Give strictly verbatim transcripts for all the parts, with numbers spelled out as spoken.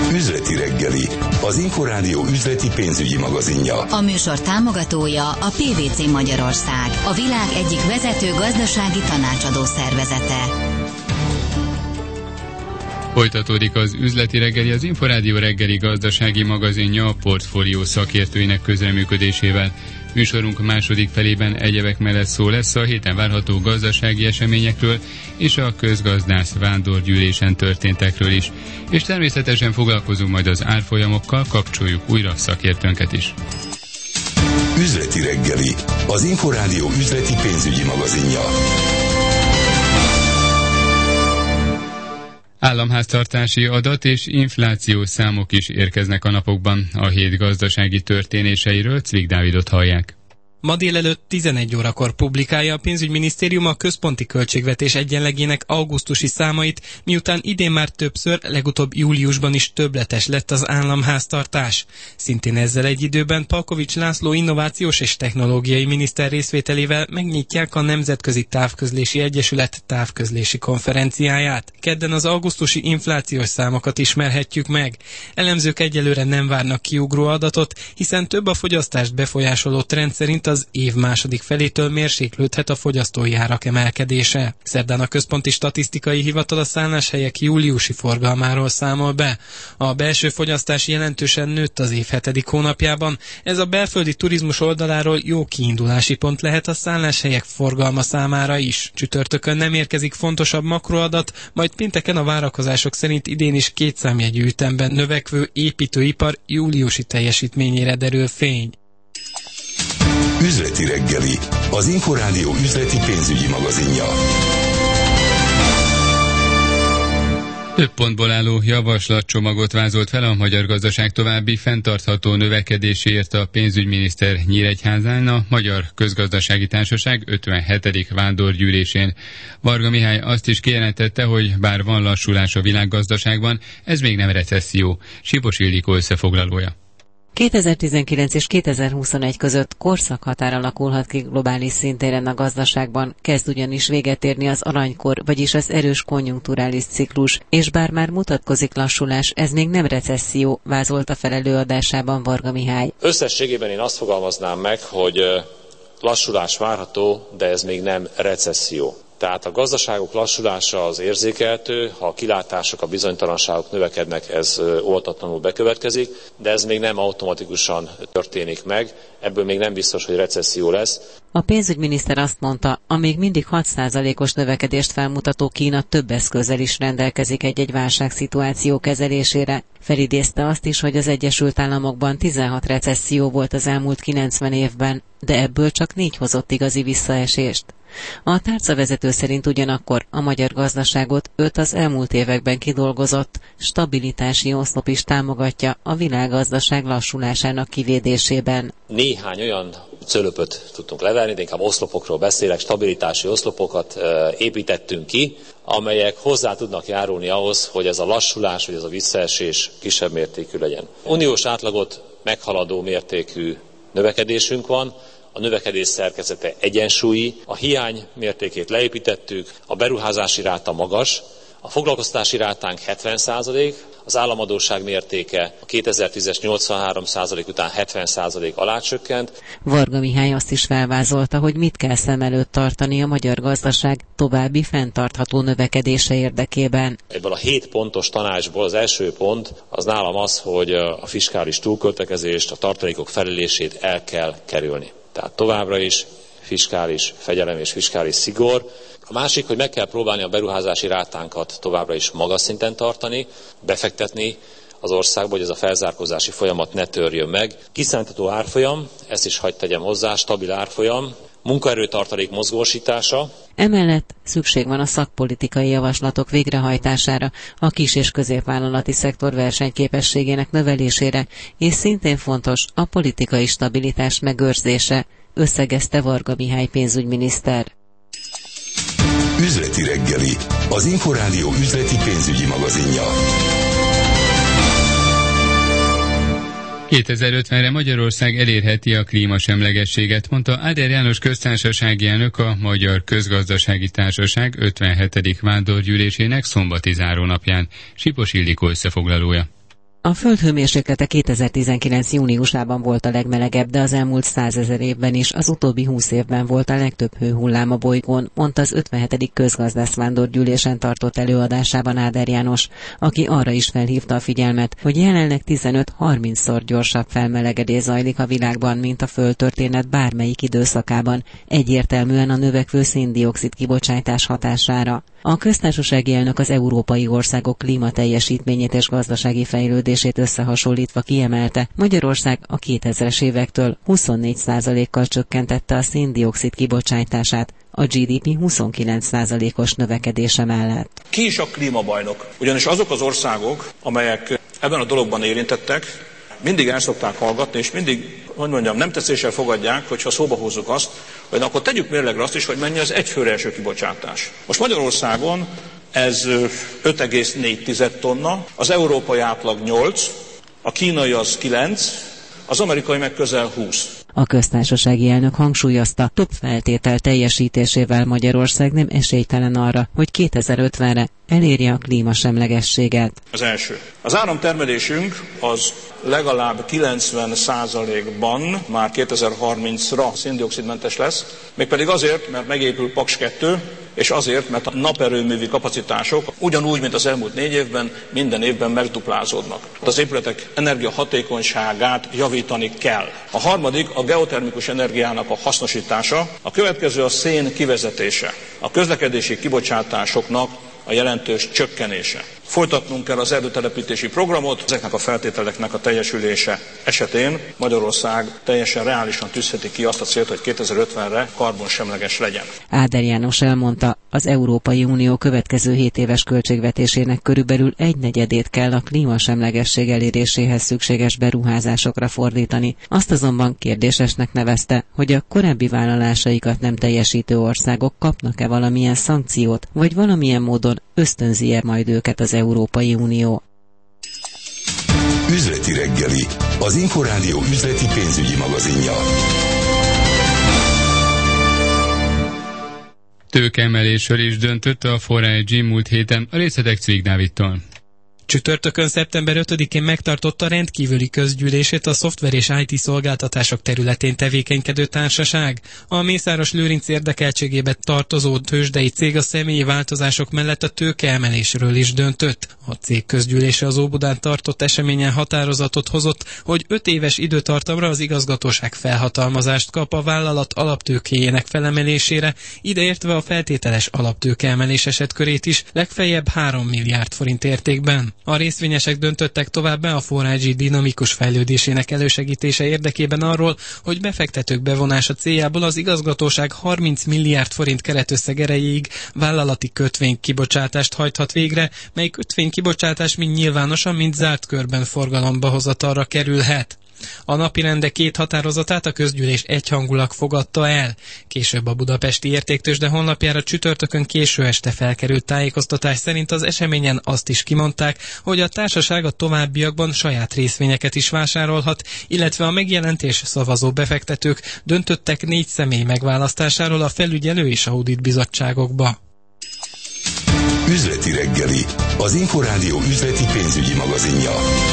Üzleti reggeli, az Inforádió üzleti pénzügyi magazinja. A műsor támogatója a pé vé cé Magyarország, a világ egyik vezető gazdasági tanácsadó szervezete. Folytatódik az üzleti reggeli, az Inforádió reggeli gazdasági magazinja a portfólió szakértőinek közreműködésével. Műsorunk második felében egyebek mellett szó lesz a héten várható gazdasági eseményekről és a közgazdász vándorgyűlésen történtekről is. És természetesen foglalkozunk majd az árfolyamokkal, kapcsoljuk újra szakértőnket is. Üzleti reggeli, az Inforádió üzleti pénzügyi magazinja. Államháztartási adat és inflációs számok is érkeznek a napokban. A hét gazdasági történéseiről Cvik Dávidot hallják. Ma délelőtt tizenegy órakor publikálja a pénzügyminisztérium a központi költségvetés egyenlegének augusztusi számait, miután idén már többször, legutóbb júliusban is többletes lett az államháztartás. Szintén ezzel egy időben Palkovics László innovációs és technológiai miniszter részvételével megnyitják a Nemzetközi Távközlési Egyesület távközlési konferenciáját. Kedden az augusztusi inflációs számokat ismerhetjük meg. Elemzők egyelőre nem várnak kiugró adatot, hiszen több a fogyasztást befolyásoló trend szerint az év második felétől mérséklődhet a fogyasztói árak emelkedése. Szerdán a Központi Statisztikai Hivatal a szálláshelyek júliusi forgalmáról számol be. A belső fogyasztás jelentősen nőtt az év hetedik hónapjában. Ez a belföldi turizmus oldaláról jó kiindulási pont lehet a szálláshelyek forgalma számára is. Csütörtökön nem érkezik fontosabb makroadat, majd pénteken a várakozások szerint idén is két számjegyű ütemben növekvő építőipar júliusi teljesítményére derül fény. Üzleti reggeli, az Inforádió üzleti pénzügyi magazinja. Több pontból álló javaslatcsomagot vázolt fel a magyar gazdaság további fenntartható növekedéséért a pénzügyminiszter Nyíregyházán a Magyar Közgazdasági Társaság ötvenhetedik vándorgyűlésén. Varga Mihály azt is kijelentette, hogy bár van lassulás a világgazdaságban, ez még nem recesszió. Sipos Ildikó összefoglalója. kétezer-tizenkilenc és kétezer-huszonegy között korszakhatár alakulhat ki globális szintéren a gazdaságban, kezd ugyanis véget érni az aranykor, vagyis az erős konjunkturális ciklus, és bár már mutatkozik lassulás, ez még nem recesszió, vázolta fel előadásában Varga Mihály. Összességében én azt fogalmaznám meg, hogy lassulás várható, de ez még nem recesszió. Tehát a gazdaságok lassulása az érzékelhető, ha a kilátások, a bizonytalanságok növekednek, ez óvatatlanul bekövetkezik, de ez még nem automatikusan történik meg, ebből még nem biztos, hogy recesszió lesz. A pénzügyminiszter azt mondta, a még mindig hat százalékos növekedést felmutató Kína több eszközzel is rendelkezik egy-egy válságszituáció kezelésére. Felidézte azt is, hogy az Egyesült Államokban tizenhat recesszió volt az elmúlt kilencven évben, de ebből csak négy hozott igazi visszaesést. A tárcavezető szerint ugyanakkor a magyar gazdaságot öt az elmúlt években kidolgozott stabilitási oszlop is támogatja a világgazdaság lassulásának kivédésében. Néhány olyan cölöpöt tudtunk leverni, de inkább oszlopokról beszélek, stabilitási oszlopokat e, építettünk ki, amelyek hozzá tudnak járulni ahhoz, hogy ez a lassulás, vagy ez a visszaesés kisebb mértékű legyen. Uniós átlagot meghaladó mértékű növekedésünk van, a növekedés szerkezete egyensúlyi, a hiány mértékét leépítettük, a beruházási ráta magas, a foglalkoztatási rátánk hetven százalék, az államadósság mértéke a kétezer-tízes nyolcvanhárom százalék után hetven százalék alá csökkent. Varga Mihály azt is felvázolta, hogy mit kell szem előtt tartani a magyar gazdaság további fenntartható növekedése érdekében. Ebből a hét pontos tanácsból az első pont az nálam az, hogy a fiskális túlköltekezést, a tartalékok felelését el kell kerülni. Tehát továbbra is fiskális fegyelem és fiskális szigor. A másik, hogy meg kell próbálni a beruházási rátánkat továbbra is magas szinten tartani, befektetni az országba, hogy ez a felzárkózási folyamat ne törjön meg. Kiszámítható árfolyam, ezt is hadd tegyem hozzá, stabil árfolyam, munkaerőtartalék mozgósítása. Emellett szükség van a szakpolitikai javaslatok végrehajtására, a kis- és középvállalati szektor versenyképességének növelésére, és szintén fontos a politikai stabilitás megőrzése, összegezte Varga Mihály pénzügyminiszter. Üzleti reggeli, az Inforádió üzleti pénzügyi magazinja. kétezer-ötvenre Magyarország elérheti a klímasemlegességet, mondta Áder János köztársasági elnök a Magyar Közgazdasági Társaság ötvenhetedik vándorgyűlésének szombati zárónapján. Sipos Ildikó összefoglalója. A Föld hőmérséklete kétezer-tizenkilenc júniusában volt a legmelegebb, de az elmúlt százezer évben is, az utóbbi húsz évben volt a legtöbb hőhullám a bolygón, mondta az ötvenhetedik közgazdászvándorgyűlésen tartott előadásában Áder János, aki arra is felhívta a figyelmet, hogy jelenleg tizenöt-harmincszor gyorsabb felmelegedés zajlik a világban, mint a földtörténet bármelyik időszakában, egyértelműen a növekvő szén-dioxid kibocsátás hatására. A köztársasági elnök az európai országok klímateljesítményét és gazdasági fejlődését összehasonlítva kiemelte, Magyarország a kétezres évektől huszonnégy százalékkal csökkentette a szén-dioxid kibocsátását, a gé dé pé huszonkilenc százalékos növekedése mellett. Ki is a klímabajnok? Ugyanis azok az országok, amelyek ebben a dologban érintettek, mindig el szokták hallgatni, és mindig, hogy mondjam, nem tetszéssel fogadják, hogyha szóba hozzuk azt, hogy akkor tegyük mérlegre azt is, hogy mennyi az egyfőre eső kibocsátás. Most Magyarországon ez öt egész négy tonna, az európai átlag nyolc, a kínai az kilenc, az amerikai meg közel húsz. A köztársasági elnök hangsúlyozta, több feltétel teljesítésével Magyarország nem esélytelen arra, hogy kétezer-ötvenre elérje a klímasemlegességet. Az első. Az áramtermelésünk az legalább kilencven százalékban már kétezer-harmincra szén-dioxidmentes lesz, mégpedig azért, mert megépül Paks kettő, és azért, mert a naperőművi kapacitások ugyanúgy, mint az elmúlt négy évben, minden évben megduplázódnak. Az épületek energiahatékonyságát javítani kell. A harmadik a geotermikus energiának a hasznosítása, a következő a szén kivezetése, a közlekedési kibocsátásoknak a jelentős csökkenése. Folytatnunk kell az erdőtelepítési programot, ezeknek a feltételeknek a teljesülése esetén Magyarország teljesen reálisan tűzheti ki azt a célt, hogy kétezer-ötvenre karbonsemleges legyen. Áder János elmondta, az Európai Unió következő hét éves költségvetésének körülbelül egy negyedét kell a klímasemlegesség eléréséhez szükséges beruházásokra fordítani. Azt azonban kérdésesnek nevezte, hogy a korábbi vállalásaikat nem teljesítő országok kapnak-e valamilyen szankciót, vagy valamilyen módon ösztönzi-e majd őket az Európai Unió. Üzleti reggeli, az Inforádió üzleti pénzügyi magazinja. Tőkeemelésről is döntött a négy i gé múlt héten, a részletek Cvik Dávidtól. Csütörtökön szeptember ötödikén megtartotta rendkívüli közgyűlését a szoftver és i té szolgáltatások területén tevékenykedő társaság. A Mészáros Lőrinc érdekeltségébe tartozó tőzsdei cég a személyi változások mellett a tőkeemelésről is döntött. A cég közgyűlése az Óbudán tartott eseményen határozatot hozott, hogy öt éves időtartamra az igazgatóság felhatalmazást kap a vállalat alaptőkéjének felemelésére, ideértve a feltételes alaptőkeemelés esetkörét is, legfeljebb három milliárd forint értékben. A részvényesek döntöttek továbbá a négy i gé dinamikus fejlődésének elősegítése érdekében arról, hogy befektetők bevonása céljából az igazgatóság harminc milliárd forint keretösszeg erejéig vállalati kötvénykibocsátást hajthat végre, mely kötvénykibocsátás mind nyilvánosan, mind zárt körben forgalomba hozatalra kerülhet. A napirende két határozatát a közgyűlés egyhangulag fogadta el. Később a Budapesti Értéktőzsde honlapjára csütörtökön késő este felkerült tájékoztatás szerint az eseményen azt is kimondták, hogy a társaság a továbbiakban saját részvényeket is vásárolhat, illetve a megjelentés szavazó befektetők döntöttek négy személy megválasztásáról a felügyelő és audit bizottságokba. Üzleti reggeli, az Inforádió üzleti pénzügyi magazinja.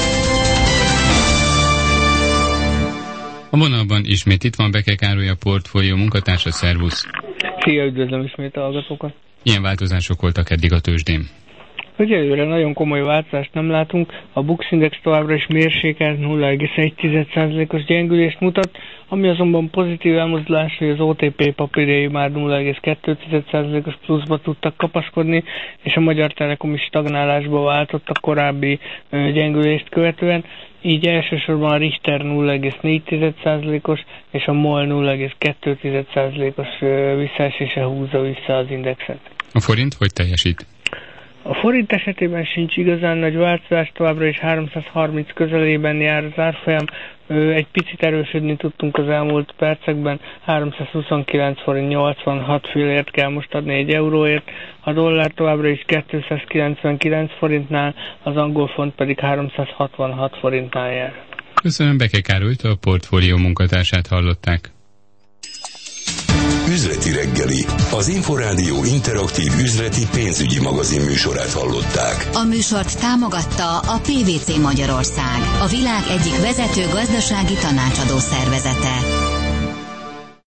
A vonalban ismét itt van Beke Károly, a portfólió munkatársa, szervusz. Szia, üdvözlöm ismét a hallgatókat. Milyen változások voltak eddig a tőzsdén? Egyelőre nagyon komoly változást nem látunk, a Bux Index továbbra is mérsékelt nulla egész egy százalékos gyengülést mutat, ami azonban pozitív elmozdulás, hogy az o té pé papírjai már nulla egész kettő százalékos pluszba tudtak kapaszkodni, és a Magyar Telekom is stagnálásba váltott a korábbi gyengülést követően, így elsősorban a Richter nulla egész négy százalékos és a MOL nulla egész kettő százalékos visszaesése húzza vissza az indexet. A forint hogy teljesít? A forint esetében sincs igazán nagy változás, továbbra is háromszázharminc közelében jár az árfolyam, egy picit erősödni tudtunk az elmúlt percekben, háromszázhuszonkilenc forint nyolcvanhat fillért kell most adni egy euróért, a dollár továbbra is kétszázkilencvenkilenc forintnál, az angol font pedig háromszázhatvanhat forintnál jár. Köszönöm, Beke Károlyt, a portfólió munkatársát hallották. Üzleti reggeli, az Inforádió interaktív üzleti pénzügyi magazin műsorát hallották. A műsort támogatta a pé vé cé Magyarország, a világ egyik vezető gazdasági tanácsadó szervezete.